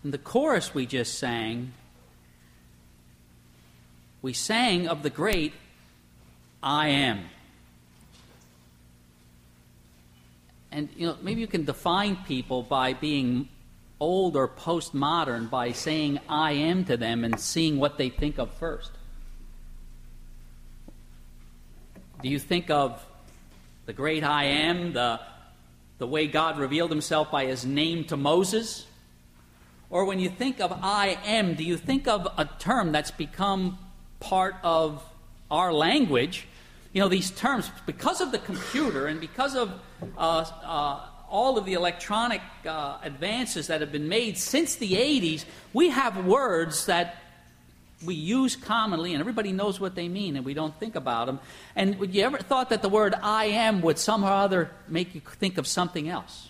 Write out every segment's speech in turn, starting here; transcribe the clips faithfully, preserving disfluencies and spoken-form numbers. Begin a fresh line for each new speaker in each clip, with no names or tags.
in the chorus we just sang, we sang of the great I am. And, you know, maybe you can define people by being old or postmodern by saying I am to them and seeing what they think of first. Do you think of the great I am, the, the way God revealed himself by his name to Moses? Or when you think of I am, do you think of a term that's become part of our language? You know, these terms, because of the computer and because of uh, uh, all of the electronic uh, advances that have been made since the eighties, we have words that we use commonly, and everybody knows what they mean, and we don't think about them. And would you ever thought that the word I am would somehow or other make you think of something else?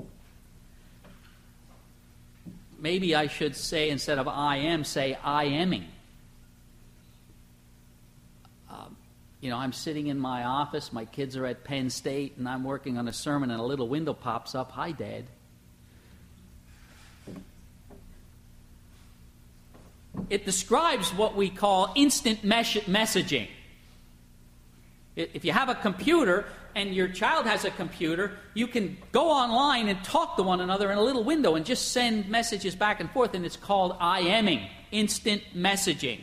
Maybe I should say, instead of I am, say I aming. Um, you know, I'm sitting in my office, my kids are at Penn State, and I'm working on a sermon, and a little window pops up. Hi, Dad. It describes what we call instant mes- messaging. If you have a computer and your child has a computer, you can go online and talk to one another in a little window and just send messages back and forth, and it's called IMing, instant messaging.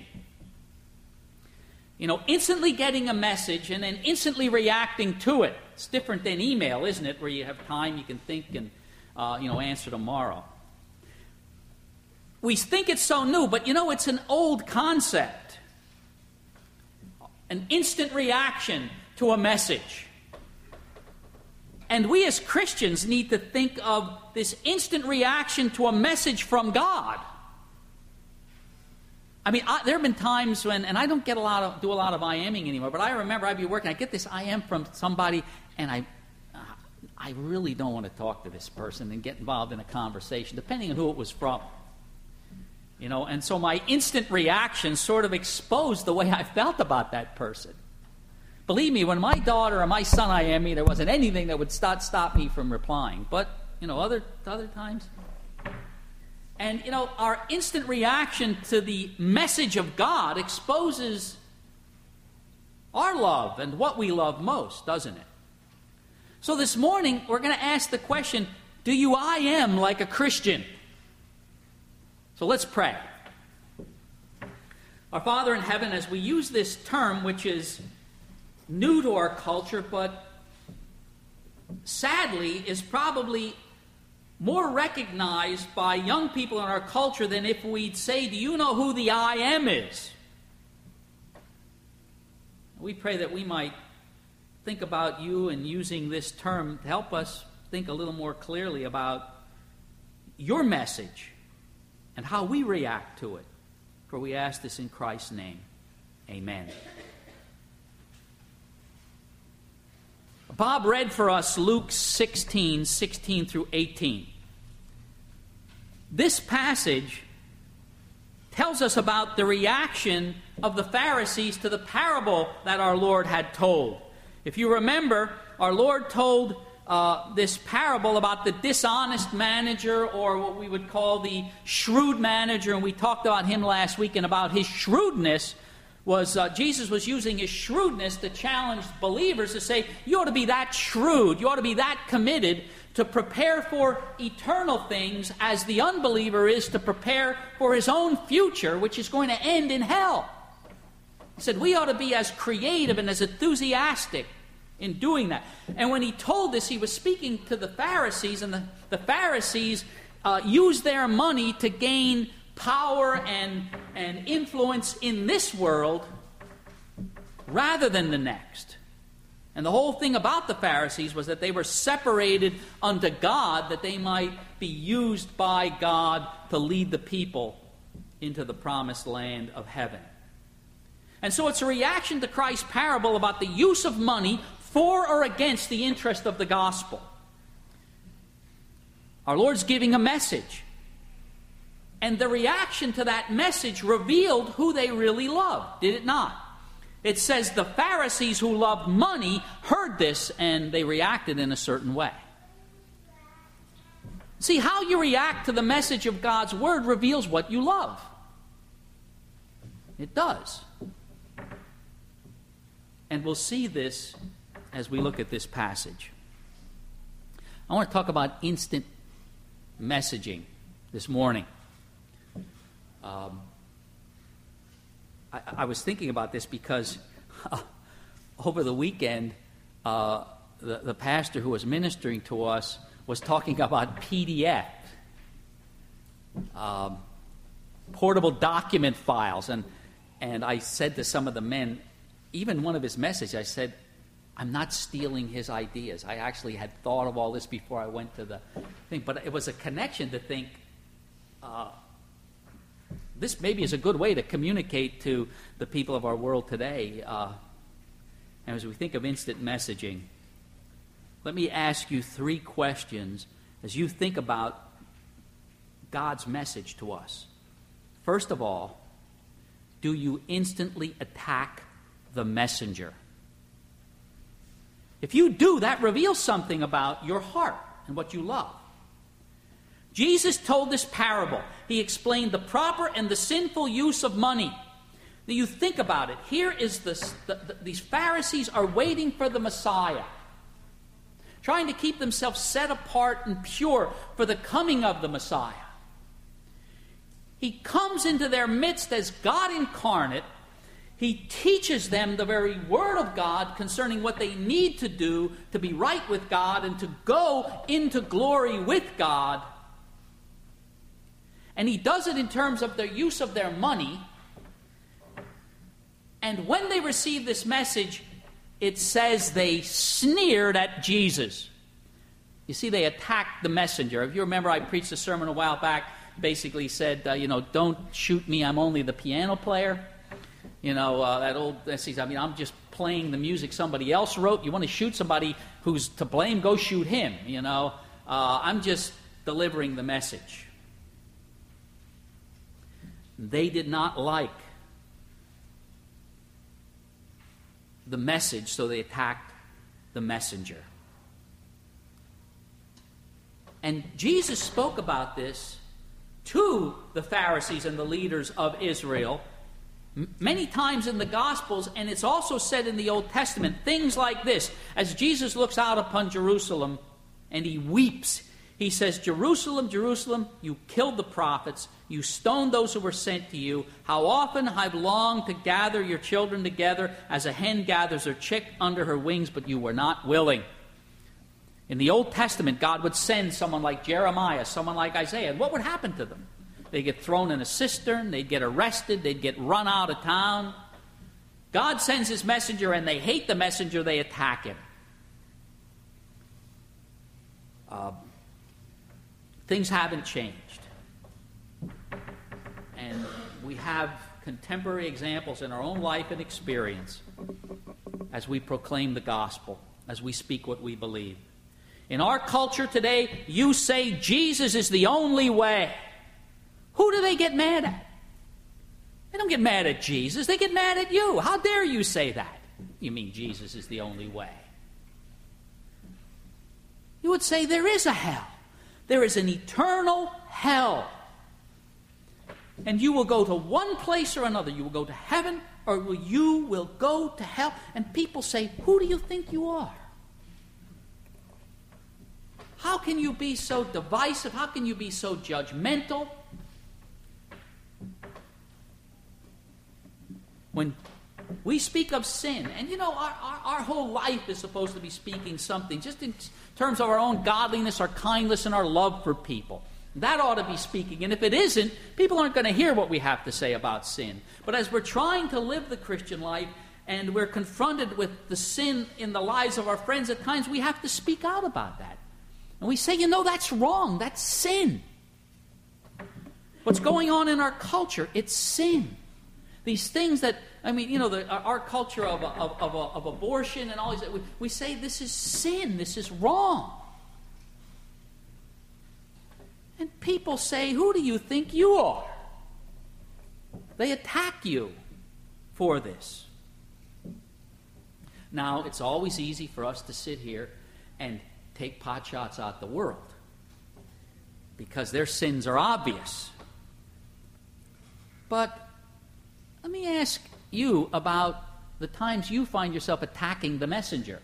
You know, instantly getting a message and then instantly reacting to it. It's different than email, isn't it, where you have time, you can think and, uh, you know, answer tomorrow. We think it's so new, but you know, it's an old concept. An instant reaction to a message. And we as Christians need to think of this instant reaction to a message from God. I mean, I, there have been times when, and I don't get a lot of, do a lot of IMing anymore, but I remember I'd be working, I get this I M from somebody, and I, uh, I really don't want to talk to this person and get involved in a conversation, depending on who it was from. You know, and so my instant reaction sort of exposed the way I felt about that person. Believe me, when my daughter or my son I M me, there wasn't anything that would stop, stop me from replying. But, you know, other other times. And, you know, our instant reaction to the message of God exposes our love and what we love most, doesn't it? So this morning, we're going to ask the question, do you I am like a Christian? So let's pray. Our Father in heaven, as we use this term, which is new to our culture, but sadly is probably more recognized by young people in our culture than if we'd say, do you know who the I am is? We pray that we might think about you and using this term to help us think a little more clearly about your message and how we react to it. For we ask this in Christ's name. Amen. Bob read for us Luke sixteen, sixteen through eighteen. This passage tells us about the reaction of the Pharisees to the parable that our Lord had told. If you remember, our Lord told Uh, this parable about the dishonest manager, or what we would call the shrewd manager, and we talked about him last week, and about his shrewdness was uh, Jesus was using his shrewdness to challenge believers to say, you ought to be that shrewd, you ought to be that committed to prepare for eternal things as the unbeliever is to prepare for his own future, which is going to end in hell. He said we ought to be as creative and as enthusiastic in doing that. And when he told this, he was speaking to the Pharisees, and the, the Pharisees uh, used their money to gain power and, and influence in this world rather than the next. And the whole thing about the Pharisees was that they were separated unto God, that they might be used by God to lead the people into the promised land of heaven. And so it's a reaction to Christ's parable about the use of money for or against the interest of the gospel. Our Lord's giving a message. And the reaction to that message revealed who they really loved, did it not? It says the Pharisees who loved money heard this and they reacted in a certain way. See, how you react to the message of God's Word reveals what you love. It does. And we'll see this as we look at this passage. I want to talk about instant messaging this morning. Um, I, I was thinking about this because uh, over the weekend, uh, the, the pastor who was ministering to us was talking about P D F, um, portable document files. And, and I said to some of the men, even one of his messages, I said, I'm not stealing his ideas. I actually had thought of all this before I went to the thing. But it was a connection to think, uh, this maybe is a good way to communicate to the people of our world today. Uh, and as we think of instant messaging, let me ask you three questions as you think about God's message to us. First of all, do you instantly attack the messenger? If you do, that reveals something about your heart and what you love. Jesus told this parable. He explained the proper and the sinful use of money. Now you think about it. Here is this, the, the, these Pharisees are waiting for the Messiah, trying to keep themselves set apart and pure for the coming of the Messiah. He comes into their midst as God incarnate. He teaches them the very Word of God concerning what they need to do to be right with God and to go into glory with God. And He does it in terms of their use of their money. And when they receive this message, it says they sneered at Jesus. You see, they attacked the messenger. If you remember, I preached a sermon a while back, basically said, uh, you know, don't shoot me, I'm only the piano player. You know, uh, that old, I mean, I'm just playing the music somebody else wrote. You want to shoot somebody who's to blame, go shoot him, you know. Uh, I'm just delivering the message. They did not like the message, so they attacked the messenger. And Jesus spoke about this to the Pharisees and the leaders of Israel many times in the Gospels, and it's also said in the Old Testament, things like this. As Jesus looks out upon Jerusalem and He weeps, He says, Jerusalem, Jerusalem, you killed the prophets, you stoned those who were sent to you. How often I've longed to gather your children together as a hen gathers her chick under her wings, but you were not willing. In the Old Testament, God would send someone like Jeremiah, someone like Isaiah, and what would happen to them? They'd get thrown in a cistern, they'd get arrested, they'd get run out of town. God sends His messenger, and they hate the messenger, they attack him. Uh, things haven't changed. And we have contemporary examples in our own life and experience as we proclaim the gospel, as we speak what we believe. In our culture today, you say Jesus is the only way. Who do they get mad at? They don't get mad at Jesus. They get mad at you. How dare you say that? You mean Jesus is the only way? You would say there is a hell. There is an eternal hell. And you will go to one place or another. You will go to heaven or you will go to hell. And people say, who do you think you are? How can you be so divisive? How can you be so judgmental? When we speak of sin, and you know, our, our, our whole life is supposed to be speaking something, just in terms of our own godliness, our kindness, and our love for people. That ought to be speaking. And if it isn't, people aren't going to hear what we have to say about sin. But as we're trying to live the Christian life, and we're confronted with the sin in the lives of our friends, at times we have to speak out about that. And we say, you know, that's wrong. That's sin. What's going on in our culture, it's sin. These things that, I mean, you know, the, our culture of, of, of, of abortion and all these, we, we say this is sin, this is wrong. And people say, who do you think you are? They attack you for this. Now, it's always easy for us to sit here and take pot shots at the world. because their sins are obvious. But let me ask you about the times you find yourself attacking the messenger.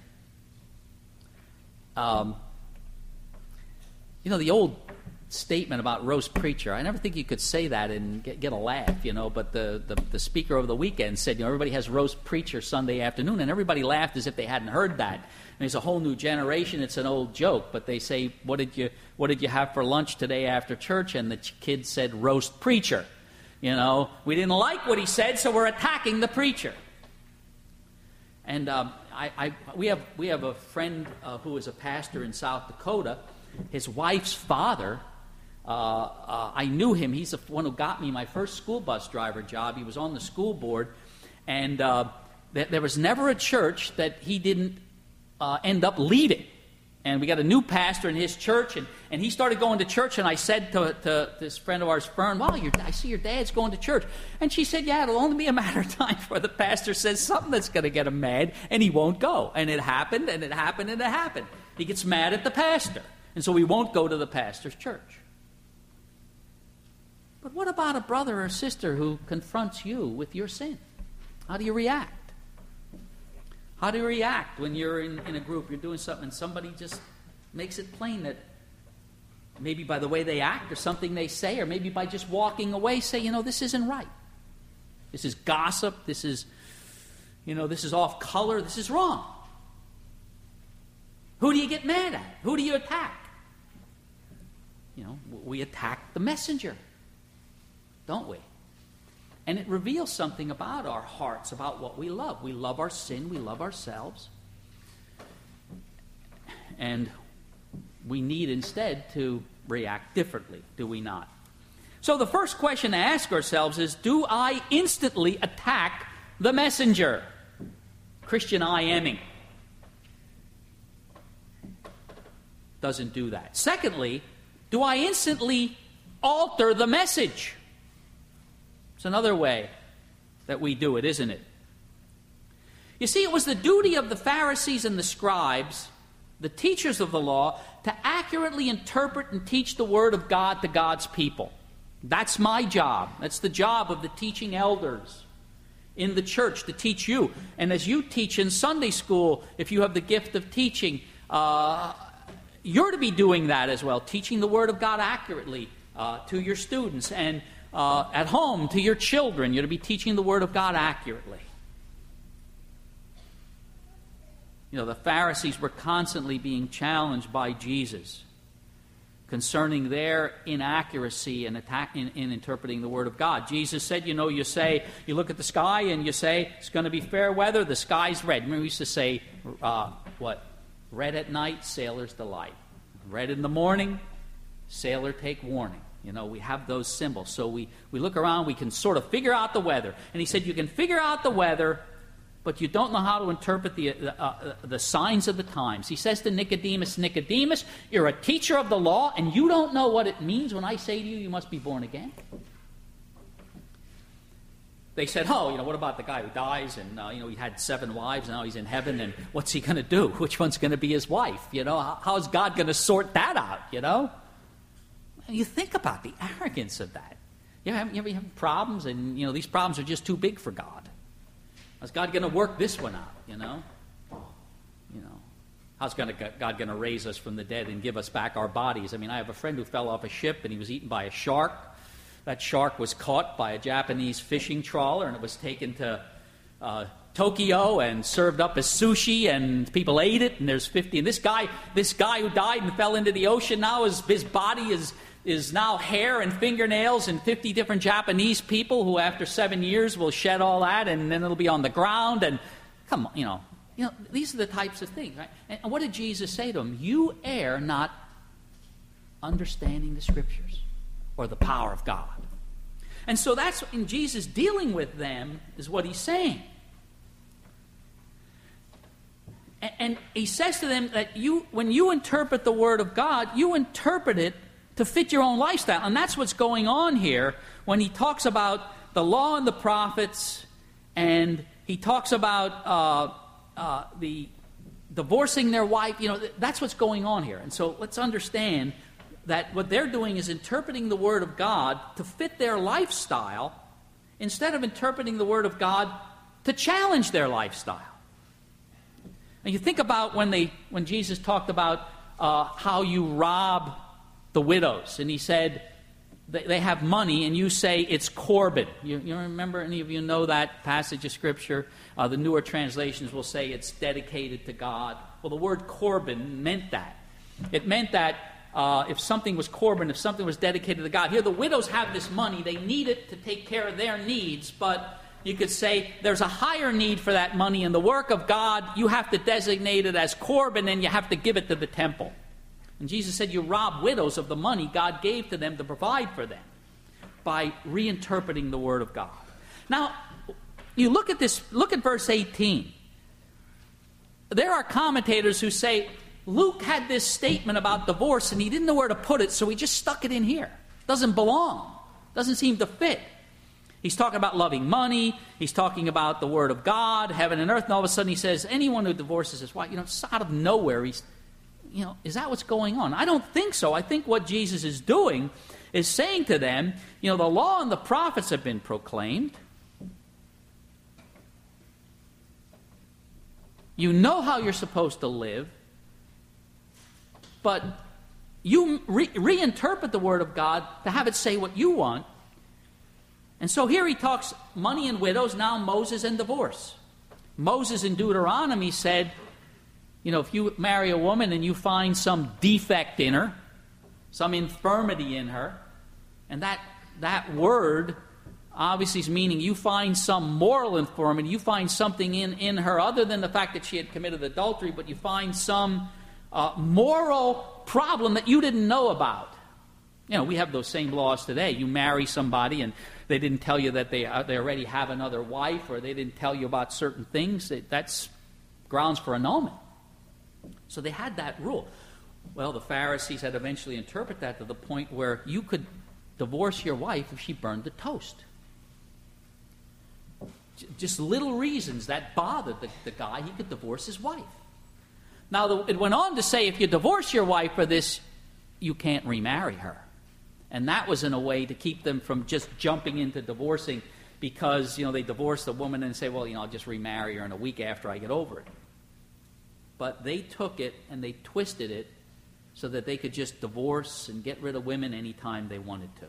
Um, you know, the old statement about roast preacher, I never think you could say that and get, get a laugh, you know, but the, the, the speaker over the weekend said, you know, everybody has roast preacher Sunday afternoon, and everybody laughed as if they hadn't heard that. And there's a whole new generation, it's an old joke, but they say, what did you what did you have for lunch today after church? And the kid said, roast preacher. You know, we didn't like what he said, so we're attacking the preacher. And um, I, I, we have we have a friend uh, who is a pastor in South Dakota. His wife's father, uh, uh, I knew him. He's the one who got me my first school bus driver job. He was on the school board, and uh, th- there was never a church that he didn't uh, end up leaving. And we got a new pastor in his church, and, and he started going to church, and I said to, to this friend of ours, Fern, wow, your, I see your dad's going to church. And she said, yeah, it'll only be a matter of time before the pastor says something that's going to get him mad, and he won't go. And it happened, and it happened, and it happened. He gets mad at the pastor, and so he won't go to the pastor's church. But what about a brother or sister who confronts you with your sin? How do you react? How do you react when you're in, in a group, you're doing something, and somebody just makes it plain that maybe by the way they act or something they say, or maybe by just walking away, say, you know, this isn't right. This is gossip. This is, you know, this is off color. This is wrong. Who do you get mad at? Who do you attack? You know, we attack the messenger, don't we? And it reveals something about our hearts, about what we love. We love our sin. We love ourselves. And we need instead to react differently, do we not? So the first question to ask ourselves is, do I instantly attack the messenger? Christian I-emming doesn't do that. Secondly, do I instantly alter the message? It's another way that we do it, isn't it? You see, it was the duty of the Pharisees and the scribes, the teachers of the law, to accurately interpret and teach the Word of God to God's people. That's my job. That's the job of the teaching elders in the church, to teach you. And as you teach in Sunday school, if you have the gift of teaching, uh, you're to be doing that as well, teaching the Word of God accurately uh, to your students. And Uh, at home, to your children, you're to be teaching the Word of God accurately. You know, the Pharisees were constantly being challenged by Jesus concerning their inaccuracy in, attack, in, in interpreting the Word of God. Jesus said, you know, you say, you look at the sky and you say, it's going to be fair weather, the sky's red. Remember, we used to say, uh, what? Red at night, sailor's delight. Red in the morning, sailor take warning. You know, we have those symbols. So we, we look around, we can sort of figure out the weather. And he said, you can figure out the weather, but you don't know how to interpret the, uh, uh, the signs of the times. He says to Nicodemus, Nicodemus, you're a teacher of the law, and you don't know what it means when I say to you, you must be born again? They said, oh, you know, what about the guy who dies, and, uh, you know, he had seven wives, and now he's in heaven, and what's he going to do? Which one's going to be his wife? You know, how, how's God going to sort that out, you know? You think about the arrogance of that. You ever, you ever have problems, and you know these problems are just too big for God. How's God going to work this one out? You know, you know, how's God going to raise us from the dead and give us back our bodies? I mean, I have a friend who fell off a ship and he was eaten by a shark. That shark was caught by a Japanese fishing trawler, and it was taken to uh, Tokyo and served up as sushi, and people ate it. And there's fifty. And this guy, this guy who died and fell into the ocean, now his his body is. is now hair and fingernails and fifty different Japanese people who after seven years will shed all that, and then it'll be on the ground. And come on, you know, you know, these are the types of things, right? And what did Jesus say to them? You err not understanding the Scriptures or the power of God. And so that's in Jesus dealing with them is what he's saying. And, and he says to them that you, when you interpret the Word of God, you interpret it to fit your own lifestyle. And that's what's going on here when he talks about the law and the prophets, and he talks about uh, uh, the divorcing their wife. You know, that's what's going on here. And so let's understand that what they're doing is interpreting the Word of God to fit their lifestyle instead of interpreting the Word of God to challenge their lifestyle. And you think about when they when Jesus talked about uh, how you rob the widows, and he said they, they have money, and you say it's Corban. You, you remember, any of you know that passage of Scripture? Uh, the newer translations will say it's dedicated to God. Well, the word Corban meant that. It meant that uh, if something was Corban, if something was dedicated to God. Here, the widows have this money. They need it to take care of their needs, but you could say there's a higher need for that money. In the work of God, you have to designate it as Corban, and you have to give it to the temple. And Jesus said you rob widows of the money God gave to them to provide for them by reinterpreting the Word of God. Now, you look at this, look at verse eighteen. There are commentators who say Luke had this statement about divorce, and he didn't know where to put it, so he just stuck it in here. Doesn't belong. Doesn't seem to fit. He's talking about loving money. He's talking about the Word of God, heaven and earth. And all of a sudden he says, anyone who divorces his wife, you know, it's out of nowhere. He's, you know, is that what's going on? I don't think so. I think what Jesus is doing is saying to them, you know, the law and the prophets have been proclaimed. You know how you're supposed to live. But you re- reinterpret the Word of God to have it say what you want. And so here he talks money and widows, now Moses and divorce. Moses in Deuteronomy said, you know, if you marry a woman and you find some defect in her, some infirmity in her, and that that word obviously is meaning you find some moral infirmity, you find something in, in her other than the fact that she had committed adultery, but you find some uh, moral problem that you didn't know about. You know, we have those same laws today. You marry somebody and they didn't tell you that they uh, they already have another wife, or they didn't tell you about certain things. That's grounds for annulment. So they had that rule. Well, the Pharisees had eventually interpreted that to the point where you could divorce your wife if she burned the toast. J- just little reasons that bothered the, the guy. He could divorce his wife. Now, the, it went on to say if you divorce your wife for this, you can't remarry her. And that was in a way to keep them from just jumping into divorcing because, you know, they divorce the woman and say, well, you know, I'll just remarry her in a week after I get over it. But they took it and they twisted it so that they could just divorce and get rid of women anytime they wanted to.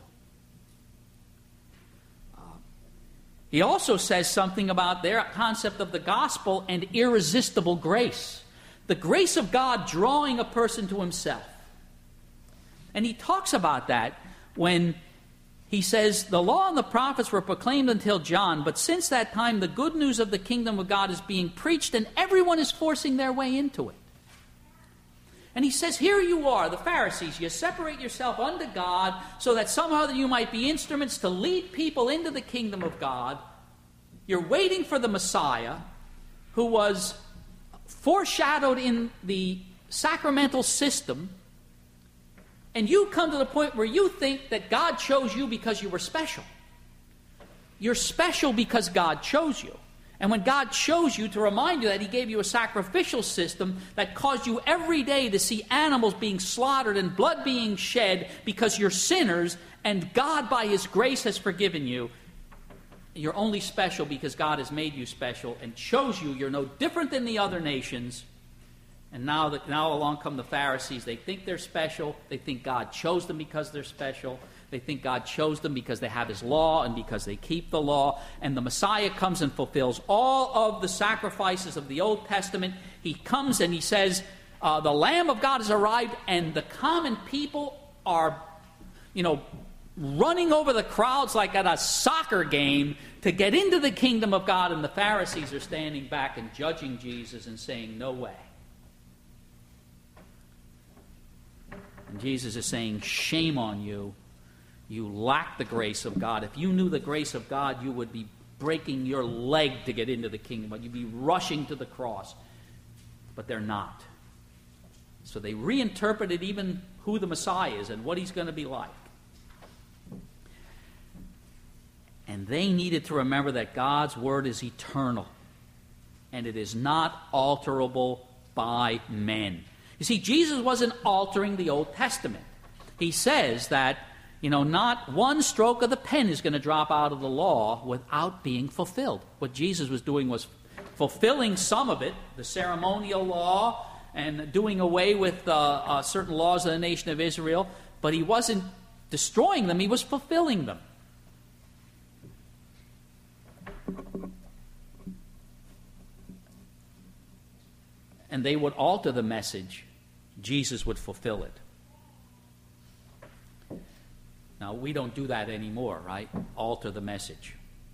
Uh, he also says something about their concept of the gospel and irresistible grace. The grace of God drawing a person to himself. And he talks about that when he says, the law and the prophets were proclaimed until John, but since that time the good news of the kingdom of God is being preached and everyone is forcing their way into it. And he says, here you are, the Pharisees, you separate yourself unto God so that somehow you might be instruments to lead people into the kingdom of God. You're waiting for the Messiah who was foreshadowed in the sacramental system. And you come to the point where you think that God chose you because you were special. You're special because God chose you. And when God chose you, to remind you that he gave you a sacrificial system that caused you every day to see animals being slaughtered and blood being shed because you're sinners, and God by his grace has forgiven you. You're only special because God has made you special and chose you. You're no different than the other nations. And now, that, now along come the Pharisees. They think they're special. They think God chose them because they're special. They think God chose them because they have his law and because they keep the law. And the Messiah comes and fulfills all of the sacrifices of the Old Testament. He comes and he says, uh, the Lamb of God has arrived, and the common people are, you know, running over the crowds like at a soccer game to get into the kingdom of God. And the Pharisees are standing back and judging Jesus and saying, no way. And Jesus is saying, shame on you. You lack the grace of God. If you knew the grace of God, you would be breaking your leg to get into the kingdom. You'd be rushing to the cross. But they're not. So they reinterpreted even who the Messiah is and what he's going to be like. And they needed to remember that God's word is eternal. And it is not alterable by men. You see, Jesus wasn't altering the Old Testament. he says that, you know, not one stroke of the pen is going to drop out of the law without being fulfilled. What Jesus was doing was fulfilling some of it, the ceremonial law, and doing away with uh, uh, certain laws of the nation of Israel, but he wasn't destroying them, he was fulfilling them. And they would alter the message, Jesus would fulfill it. Now, we don't do that anymore, right? Alter the message.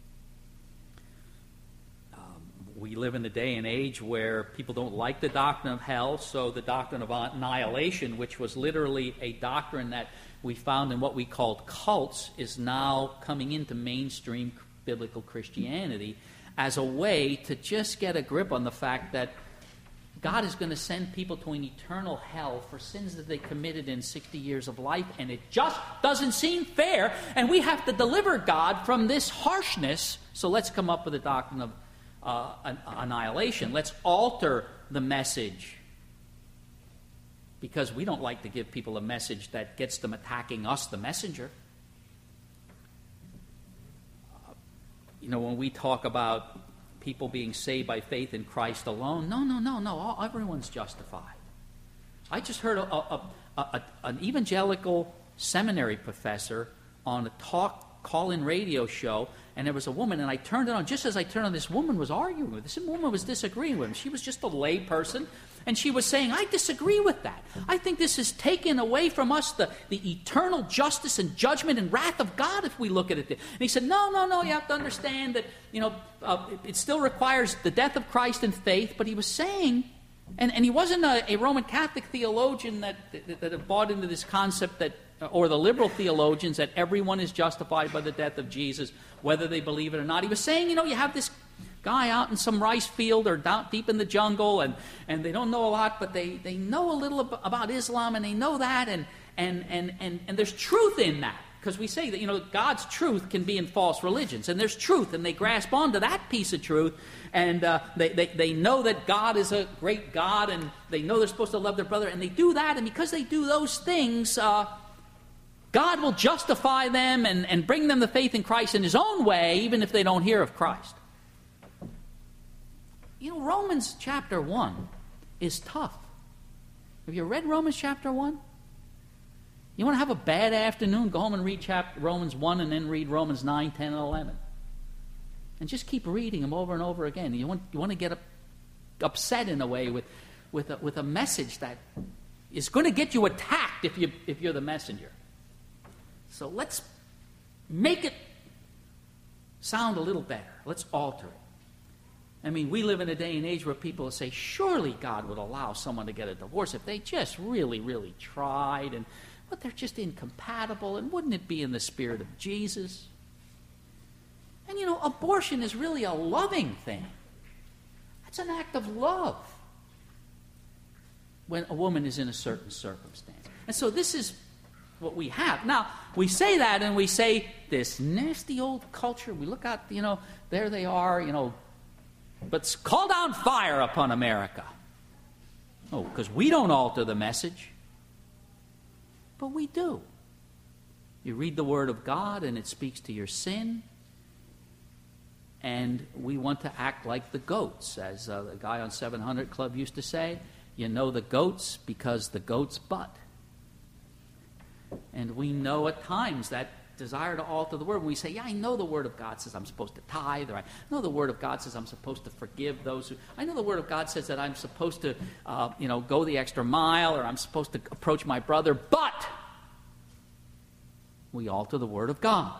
Um, we live in a day and age where people don't like the doctrine of hell, so the doctrine of annihilation, which was literally a doctrine that we found in what we called cults, is now coming into mainstream biblical Christianity as a way to just get a grip on the fact that God is going to send people to an eternal hell for sins that they committed in sixty years of life, and it just doesn't seem fair, and we have to deliver God from this harshness, so let's come up with a doctrine of uh, an, annihilation. Let's alter the message, because we don't like to give people a message that gets them attacking us, the messenger. Uh, you know, when we talk about people being saved by faith in Christ alone. No, no, no, no. All, everyone's justified. I just heard a, a, a, a, an evangelical seminary professor on a talk call-in radio show, and there was a woman, and I turned it on. Just as I turned on, this woman was arguing with this. This woman was disagreeing with him. She was just a lay person, and she was saying, I disagree with that. I think this is taken away from us the, the eternal justice and judgment and wrath of God if we look at it. And he said, no, no, no, you have to understand that, you know, uh, it, it still requires the death of Christ and faith, but he was saying, and, and he wasn't a, a Roman Catholic theologian that, that, that had bought into this concept that, or the liberal theologians, that everyone is justified by the death of Jesus, whether they believe it or not. He was saying, you know, you have this guy out in some rice field or down deep in the jungle, and, and they don't know a lot, but they, they know a little ab- about Islam, and they know that, and and and and, and there's truth in that. Because we say that, you know, God's truth can be in false religions, and there's truth, and they grasp onto that piece of truth, and uh, they, they, they know that God is a great God, and they know they're supposed to love their brother, and they do that, and because they do those things, uh, God will justify them and, and bring them to faith in Christ in His own way, even if they don't hear of Christ. You know, Romans chapter one is tough. Have you read Romans chapter one? You want to have a bad afternoon? Go home and read chapter, Romans one, and then read Romans nine, ten, and eleven. And just keep reading them over and over again. You want, you want to get up, upset in a way with, with, a, with a message that is going to get you attacked if, you, if you're the messenger. So let's make it sound a little better. Let's alter it. I mean, we live in a day and age where people say, surely God would allow someone to get a divorce if they just really, really tried, and but they're just incompatible, and wouldn't it be in the spirit of Jesus? And you know, abortion is really a loving thing. It's an act of love when a woman is in a certain circumstance. And so this is what we have. Now, we say that, and we say this nasty old culture, we look out, you know, there they are, you know, but call down fire upon America. Oh, because we don't alter the message. But we do. You read the Word of God, and it speaks to your sin. And we want to act like the goats, as uh, the guy on seven hundred Club used to say. You know the goats because the goats butt. And we know at times that desire to alter the Word. When we say, yeah, I know the Word of God says I'm supposed to tithe, or I know the Word of God says I'm supposed to forgive those who... I know the Word of God says that I'm supposed to, uh, you know, go the extra mile, or I'm supposed to approach my brother, but we alter the Word of God.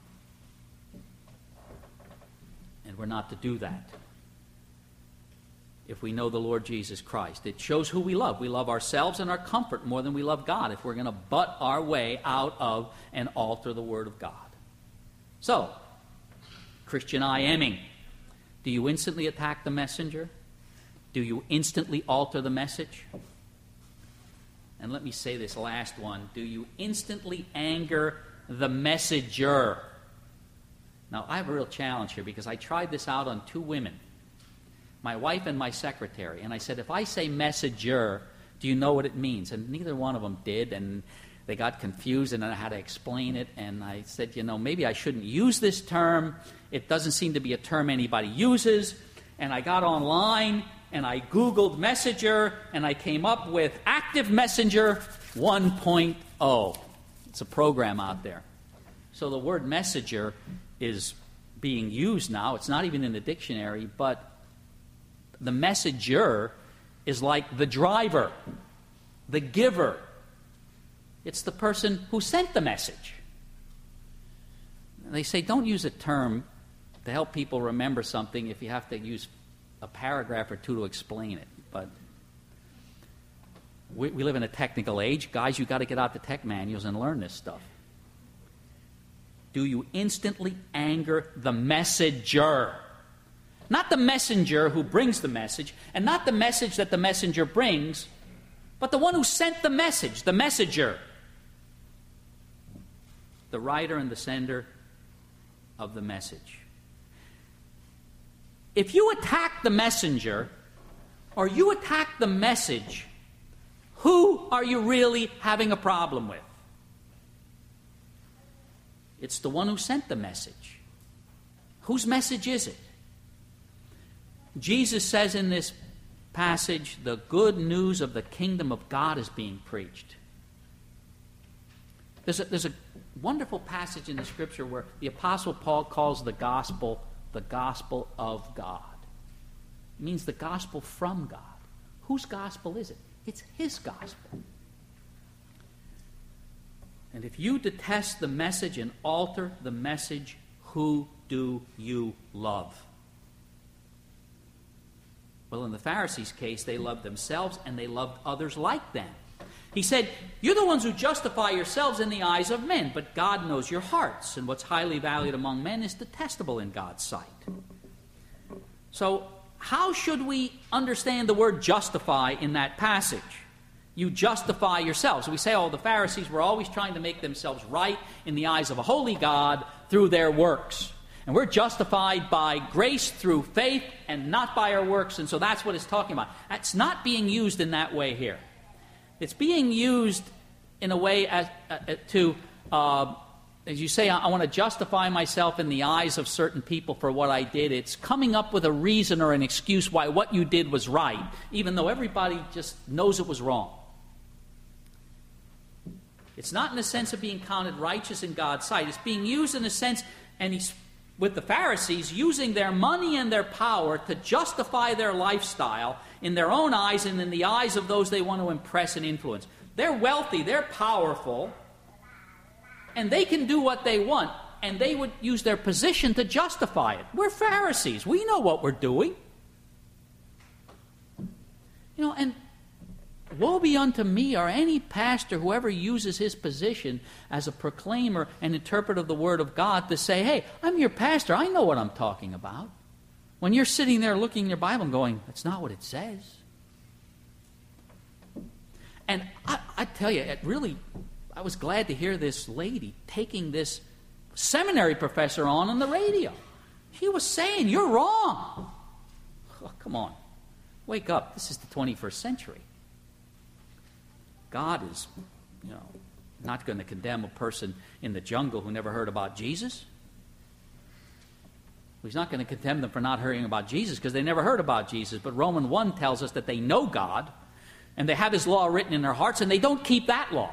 And we're not to do that if we know the Lord Jesus Christ. It shows who we love. We love ourselves and our comfort more than we love God if we're going to butt our way out of and alter the Word of God. So, Christian I-emming. Do you instantly attack the messenger? Do you instantly alter the message? And let me say this last one. Do you instantly anger the messenger? Now, I have a real challenge here because I tried this out on two women, my wife and my secretary. And I said, if I say messenger, do you know what it means? And neither one of them did. And they got confused and I had to explain it. And I said, you know, maybe I shouldn't use this term. It doesn't seem to be a term anybody uses. And I got online and I Googled Messenger and I came up with Active Messenger one point oh. It's a program out there. So the word messenger is being used now. It's not even in the dictionary, but the messenger is like the driver, the giver. It's the person who sent the message. And they say don't use a term to help people remember something if you have to use a paragraph or two to explain it. But we, we live in a technical age. Guys, you've got to get out the tech manuals and learn this stuff. Do you instantly anger the messenger? Not the messenger who brings the message, and not the message that the messenger brings, but the one who sent the message, the messenger. The writer and the sender of the message. If you attack the messenger, or you attack the message, who are you really having a problem with? It's the one who sent the message. Whose message is it? Jesus says in this passage, the good news of the kingdom of God is being preached. There's a, there's a wonderful passage in the Scripture where the Apostle Paul calls the gospel the gospel of God. It means the gospel from God. Whose gospel is it? It's His gospel. And if you detest the message and alter the message, who do you love? Well, in the Pharisees' case, they loved themselves and they loved others like them. He said, you're the ones who justify yourselves in the eyes of men, but God knows your hearts, and what's highly valued among men is detestable in God's sight. So, how should we understand the word justify in that passage? You justify yourselves. We say, oh, the Pharisees were always trying to make themselves right in the eyes of a holy God through their works. And we're justified by grace through faith and not by our works, and so that's what it's talking about. It's not being used in that way here. It's being used in a way as, uh, to, uh, as you say, I, I want to justify myself in the eyes of certain people for what I did. It's coming up with a reason or an excuse why what you did was right, even though everybody just knows it was wrong. It's not in the sense of being counted righteous in God's sight. It's being used in a sense, and he's, with the Pharisees, using their money and their power to justify their lifestyle in their own eyes and in the eyes of those they want to impress and influence. They're wealthy, they're powerful, and they can do what they want, and they would use their position to justify it. We're Pharisees. We know what we're doing. You know, and woe be unto me or any pastor who ever uses his position as a proclaimer and interpreter of the Word of God to say, hey, I'm your pastor, I know what I'm talking about. When you're sitting there looking in your Bible and going, that's not what it says. And I, I tell you, it really, I was glad to hear this lady taking this seminary professor on on the radio. She was saying, you're wrong. Oh, come on. Wake up. This is the twenty-first century. God is, you know, not going to condemn a person in the jungle who never heard about Jesus. He's not going to condemn them for not hearing about Jesus because they never heard about Jesus. But Romans one tells us that they know God and they have His law written in their hearts and they don't keep that law.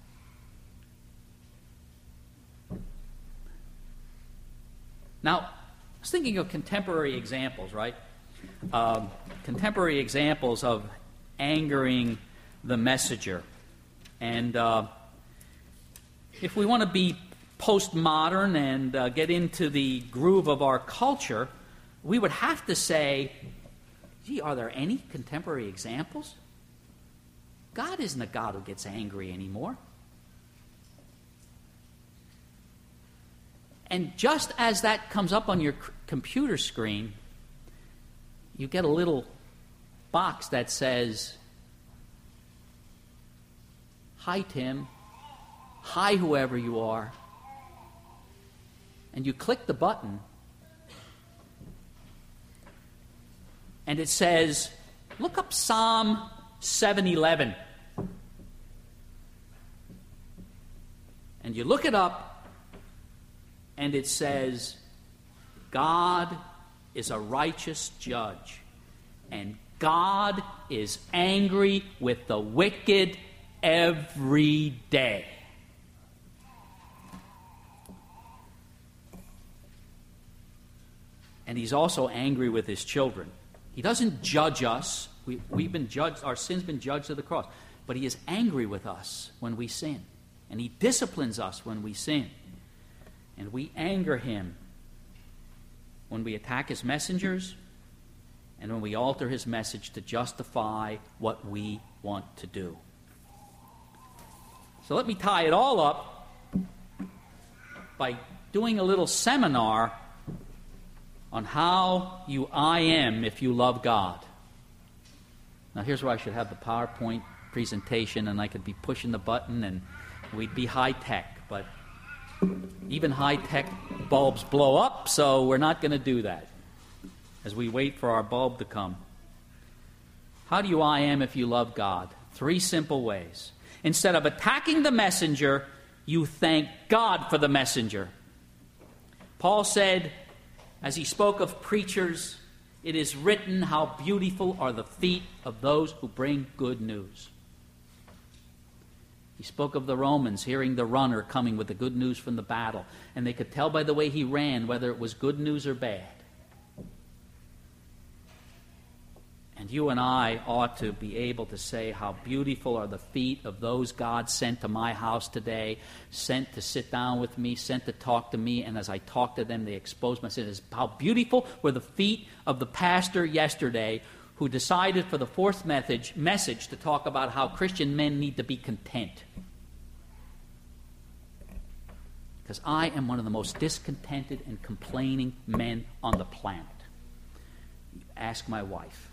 Now, I was thinking of contemporary examples, right? Um, contemporary examples of angering the messenger. And uh, if we want to be postmodern and uh, get into the groove of our culture, we would have to say, gee, are there any contemporary examples? God isn't a God who gets angry anymore. And just as that comes up on your c- computer screen, you get a little box that says, hi, Tim. Hi, whoever you are. And you click the button, and it says, look up Psalm seven eleven. And you look it up, and it says, God is a righteous judge, and God is angry with the wicked every day. And he's also angry with his children. He doesn't judge us. We, we've been judged, our sin's been judged at the cross. But he is angry with us when we sin. And he disciplines us when we sin. And we anger him when we attack his messengers and when we alter his message to justify what we want to do. So let me tie it all up by doing a little seminar on how you I am if you love God. Now here's where I should have the PowerPoint presentation, and I could be pushing the button and we'd be high-tech, but even high-tech bulbs blow up, so we're not going to do that as we wait for our bulb to come. How do you I am if you love God? Three simple ways. Instead of attacking the messenger, you thank God for the messenger. Paul said, as he spoke of preachers, it is written, how beautiful are the feet of those who bring good news. He spoke of the Romans hearing the runner coming with the good news from the battle, and they could tell by the way he ran whether it was good news or bad. And you and I ought to be able to say, how beautiful are the feet of those God sent to my house today, sent to sit down with me, sent to talk to me, and as I talk to them, they expose my sins. How beautiful were the feet of the pastor yesterday who decided for the fourth message, message to talk about how Christian men need to be content. Because I am one of the most discontented and complaining men on the planet. Ask my wife.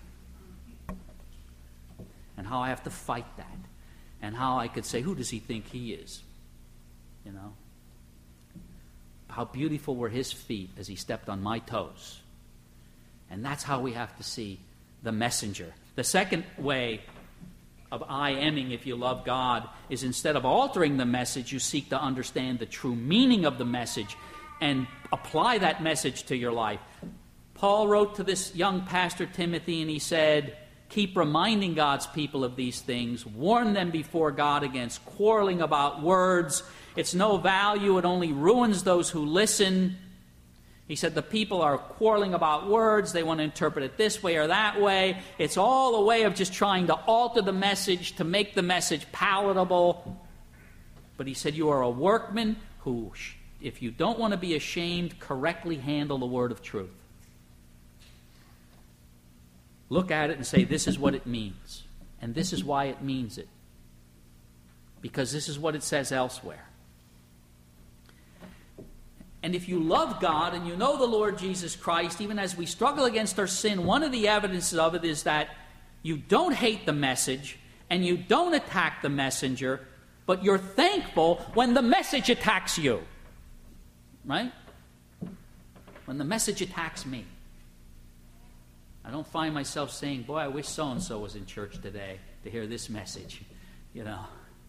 And how I have to fight that. And how I could say, who does he think he is? You know? How beautiful were his feet as he stepped on my toes. And that's how we have to see the messenger. The second way of I-aming, if you love God, is instead of altering the message, you seek to understand the true meaning of the message and apply that message to your life. Paul wrote to this young pastor, Timothy, and he said, keep reminding God's people of these things. Warn them before God against quarreling about words. It's no value. It only ruins those who listen. He said the people are quarreling about words. They want to interpret it this way or that way. It's all a way of just trying to alter the message to make the message palatable. But he said you are a workman who, if you don't want to be ashamed, correctly handle the word of truth. Look at it and say, this is what it means. And this is why it means it. Because this is what it says elsewhere. And if you love God and you know the Lord Jesus Christ, even as we struggle against our sin, one of the evidences of it is that you don't hate the message and you don't attack the messenger, but you're thankful when the message attacks you. Right? When the message attacks me. I don't find myself saying, boy, I wish so-and-so was in church today to hear this message, you know.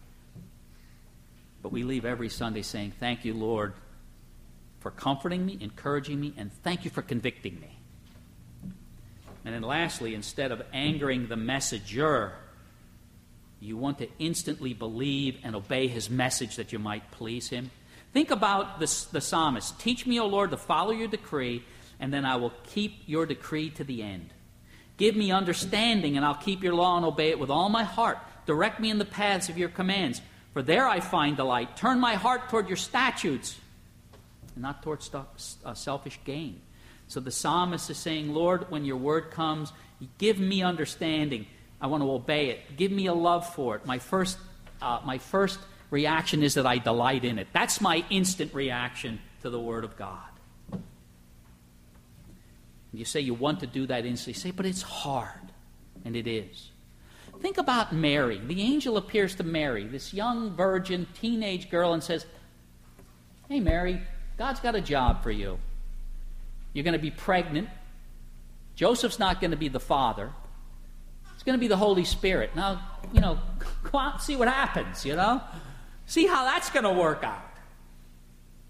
But we leave every Sunday saying, thank you, Lord, for comforting me, encouraging me, and thank you for convicting me. And then lastly, instead of angering the messenger, you want to instantly believe and obey his message that you might please him. Think about this, the psalmist. Teach me, O Lord, to follow your decree, and then I will keep your decree to the end. Give me understanding, and I'll keep your law and obey it with all my heart. Direct me in the paths of your commands, for there I find delight. Turn my heart toward your statutes, and not toward uh, selfish gain. So the psalmist is saying, Lord, when your word comes, give me understanding. I want to obey it. Give me a love for it. My first, uh, my first reaction is that I delight in it. That's my instant reaction to the word of God. You say you want to do that instantly. You say, but it's hard. And it is. Think about Mary. The angel appears to Mary, this young virgin, teenage girl, and says, hey, Mary, God's got a job for you. You're going to be pregnant. Joseph's not going to be the father. It's going to be the Holy Spirit. Now, you know, go out and see what happens, you know. See how that's going to work out.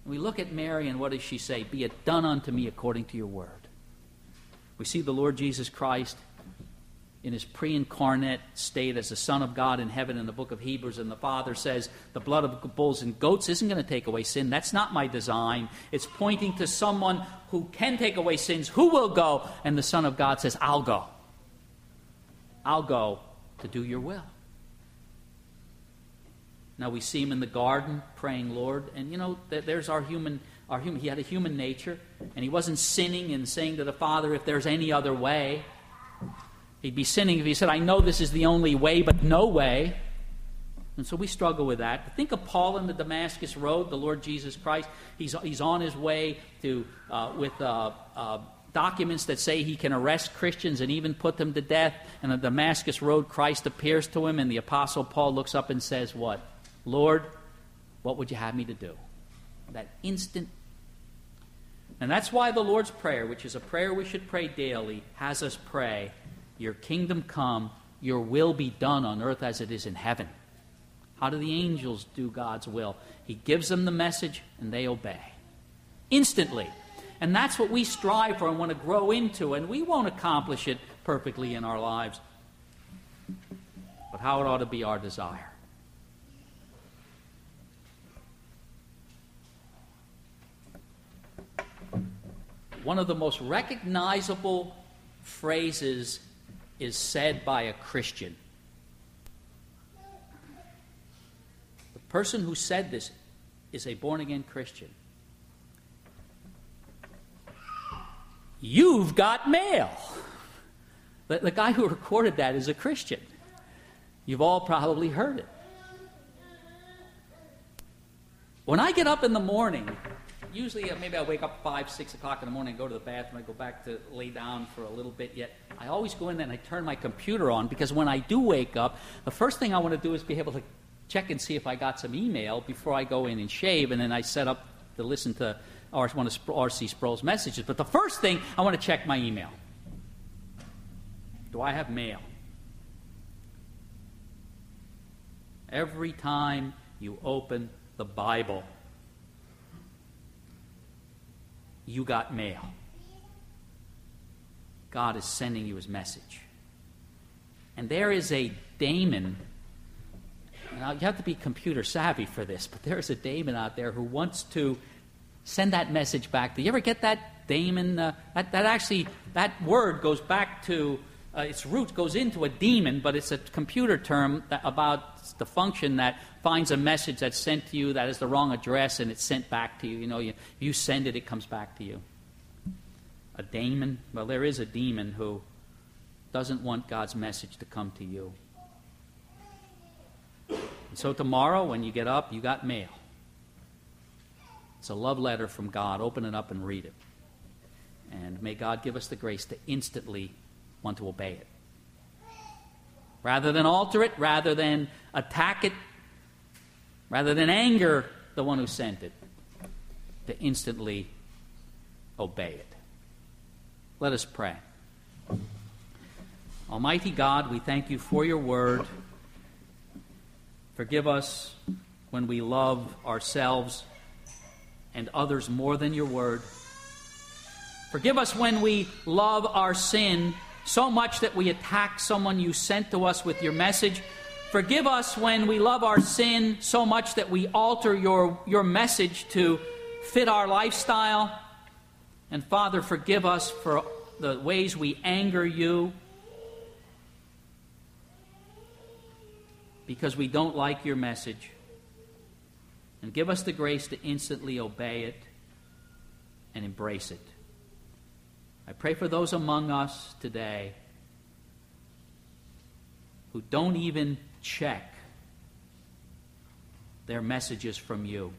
We look at Mary, and what does she say? Be it done unto me according to your word. We see the Lord Jesus Christ in his pre-incarnate state as the Son of God in heaven in the book of Hebrews, and the Father says, the blood of bulls and goats isn't going to take away sin. That's not my design. It's pointing to someone who can take away sins. Who will go? And the Son of God says, I'll go. I'll go to do your will. Now we see him in the garden praying, Lord, and you know, there's our human, our human, he had a human nature, and he wasn't sinning and saying to the Father, if there's any other way. He'd be sinning if he said, I know this is the only way, but no way. And so we struggle with that. Think of Paul in the Damascus Road, the Lord Jesus Christ. He's, he's on his way to uh, with uh, uh, documents that say he can arrest Christians and even put them to death. And on the Damascus Road, Christ appears to him, and the Apostle Paul looks up and says, what? Lord, what would you have me to do? That instant. And that's why the Lord's Prayer, which is a prayer we should pray daily, has us pray, your kingdom come, your will be done on earth as it is in heaven. How do the angels do God's will? He gives them the message and they obey. Instantly. And that's what we strive for and want to grow into, and we won't accomplish it perfectly in our lives. But how it ought to be our desire. One of the most recognizable phrases is said by a Christian. The person who said this is a born-again Christian. You've got mail. The, the guy who recorded that is a Christian. You've all probably heard it. When I get up in the morning, usually uh, maybe I wake up five, six o'clock in the morning, go to the bathroom, I go back to lay down for a little bit. Yet I always go in there and I turn my computer on, because when I do wake up, the first thing I want to do is be able to check and see if I got some email before I go in and shave, and then I set up to listen to one of R C Sproul's messages. But the first thing, I want to check my email. Do I have mail? Every time you open the Bible, you got mail. God is sending you his message. And there is a daemon. Now, you have to be computer savvy for this, but there is a daemon out there who wants to send that message back to you. You ever get that daemon? Uh, that, that actually, that word goes back to, uh, its root goes into a demon, but it's a computer term that, about the function that finds a message that's sent to you that is the wrong address, and it's sent back to you. You know, you, you send it, it comes back to you. A daemon? Well, there is a demon who doesn't want God's message to come to you. And so tomorrow, when you get up, you got mail. It's a love letter from God. Open it up and read it. And may God give us the grace to instantly want to obey it. Rather than alter it, rather than attack it, rather than anger the one who sent it, to instantly obey it. Let us pray. Almighty God, we thank you for your word. Forgive us when we love ourselves and others more than your word. Forgive us when we love our sin so much that we attack someone you sent to us with your message. Forgive us when we love our sin so much that we alter your, your message to fit our lifestyle. And Father, forgive us for the ways we anger you because we don't like your message. And give us the grace to instantly obey it and embrace it. I pray for those among us today who don't even check their messages from you.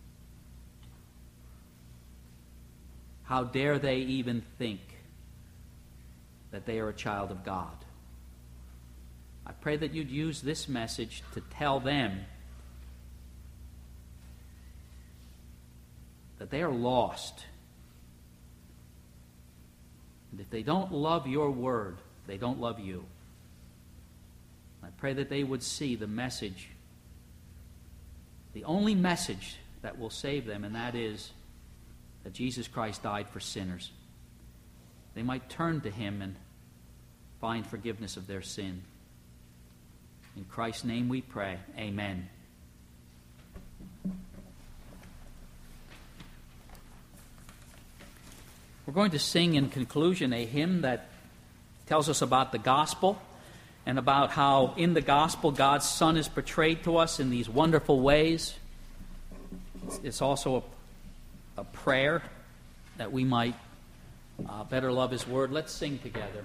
How dare they even think that they are a child of God? I pray that you'd use this message to tell them that they are lost. And if they don't love your word, they don't love you. I pray that they would see the message, the only message that will save them, and that is that Jesus Christ died for sinners. They might turn to him and find forgiveness of their sin. In Christ's name we pray. Amen. We're going to sing in conclusion a hymn that tells us about the gospel and about how in the gospel God's Son is portrayed to us in these wonderful ways. It's also a, a prayer that we might uh, better love his word. Let's sing together.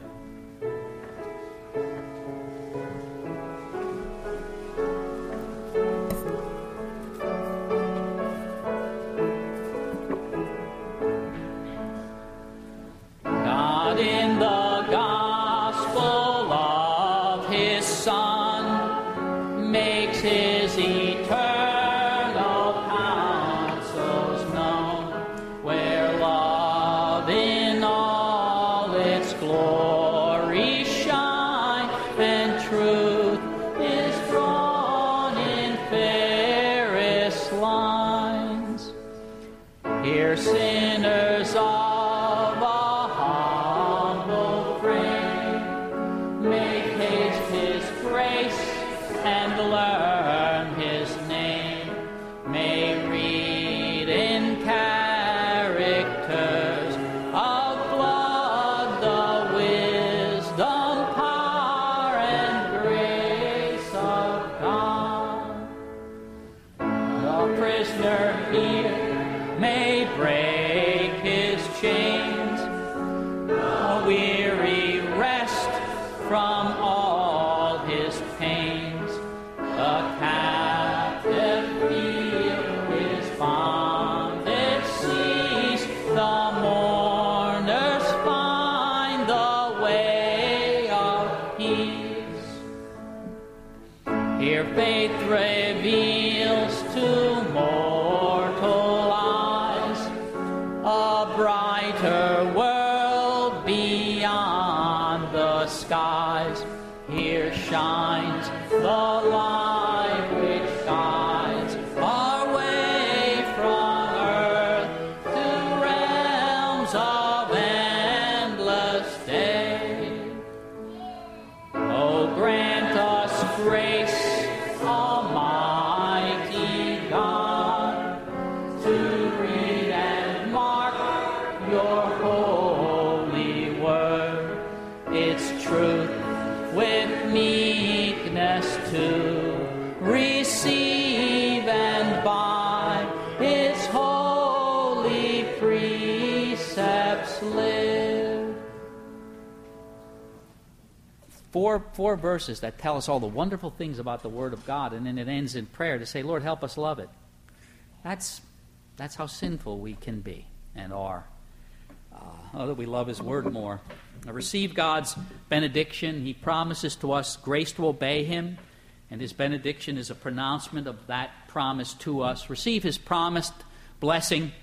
Four, four verses that tell us all the wonderful things about the Word of God, and then it ends in prayer to say, Lord, help us love it. That's, that's how sinful we can be and are. Uh, oh, that we love his Word more. Now, receive God's benediction. He promises to us grace to obey him, and his benediction is a pronouncement of that promise to us. Receive his promised blessing.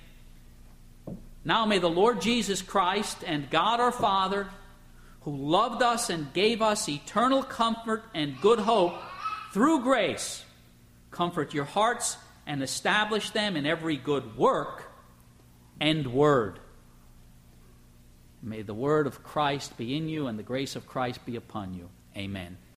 Now may the Lord Jesus Christ and God our Father, who loved us and gave us eternal comfort and good hope through grace, comfort your hearts and establish them in every good work and word. May the word of Christ be in you and the grace of Christ be upon you. Amen.